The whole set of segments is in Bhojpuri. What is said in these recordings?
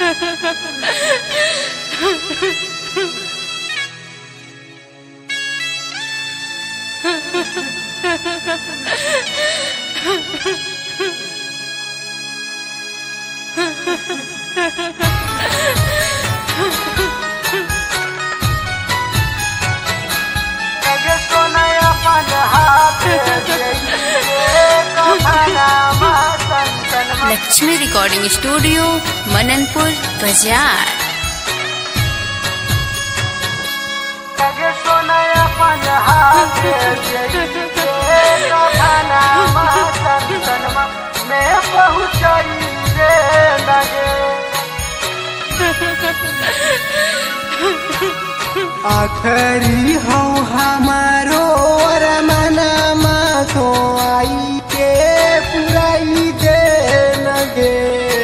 लक्ष्मी रिकॉर्डिंग स्टूडियो मननपुर बाजार। आखरी हो हमारो रमनमा तो आई के पुराई दे लगे।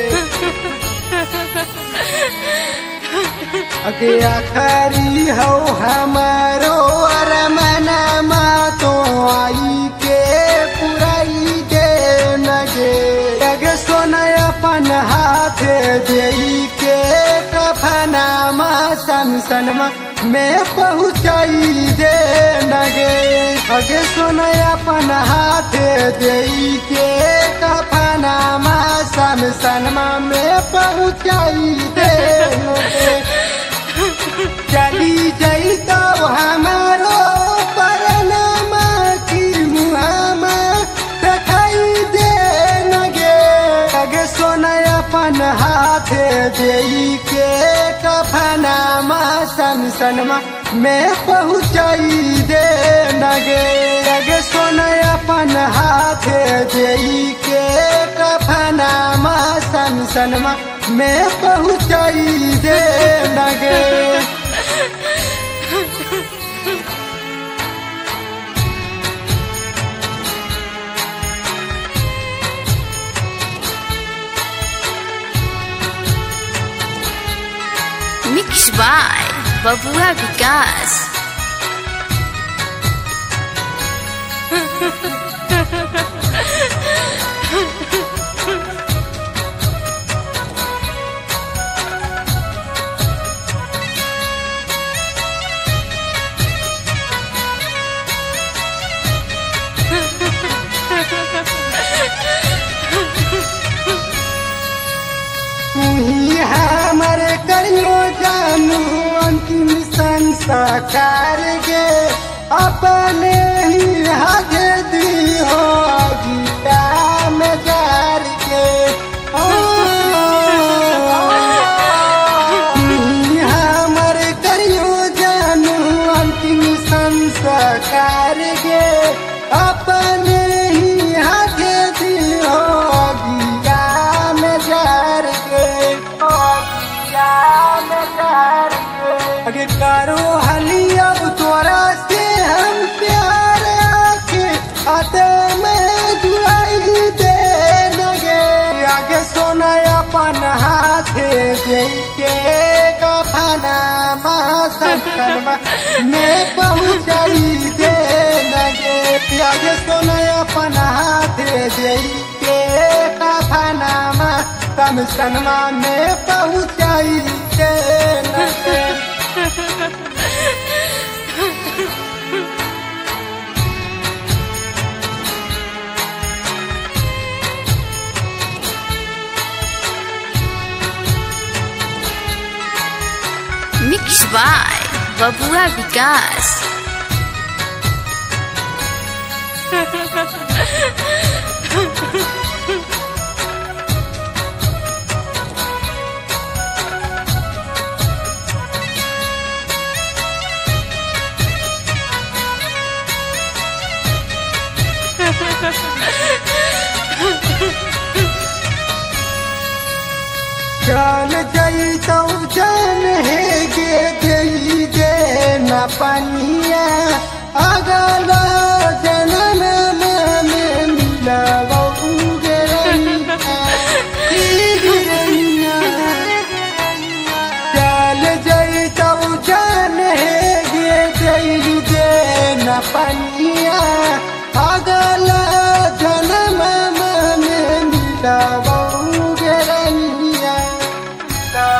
अगे आखरी हो हमारो रमनमा तो आई के पुराई दे लगे। अगे सोना अपन हाथ देई के कफनामा सनसनमा मैं पहुँचाई दे लगे। अगे सोना अपन हाथ देई के कफनामा सनसनमा मैं पहुँचाई दे लगे। चली जाई तो हमारो परनमा की मुहामा दिखाई दे लगे। अगे सोना अपन हाथ देई के कफनामा सनसनमा मैं पहुँचाई दे लगे। अगे सोना अपन हाथ देई के कफनामा सनसनमा मैं पहुँचाई दे लगे। मिक्स बाय बबुआ विकास। हमारे करियो जानू अंतिम संस्कार गे। अपने ही आगे दी हो गीता में जार के। हमारे करियो जानू अंतिम संस्कार गे। अपने ही आगे दी हो गीता में जार के। अगे करो हलिया तोरा से हम प्यार आके आते में जुड़ाई दे लगे। आगे सोना अपन हाथ दे के कफनामा सनसनमा मैं पहुँचाई दे लगे। आगे सोना अपन हाथ दे के कफनामा सनसनमा मैं पहुँचाई दे लगे। मिक्स बाय बबुआ विकास। चल जाई तो जान है गे दे दे न पनिया। अगला जन्म में मिलावूंगे चल जाई तो जान है गे दे न पनिया। अगला जन्म में मिलावूंगे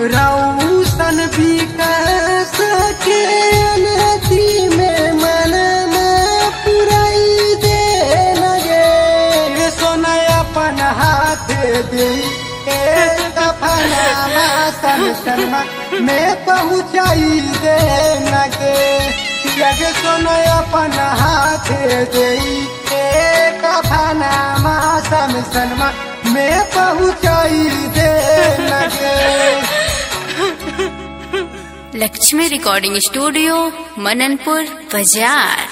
रौशन विकास के नदी में मन में पुराई दे लगे सोना अपन हाथ दे कफनामा सनमा में पहुँचाई दे लगे लगे सोना अपन हाथ दे कफनामा सनमा में पहुँचाई दे लगे। लक्ष्मी रिकॉर्डिंग स्टूडियो मननपुर बाजार।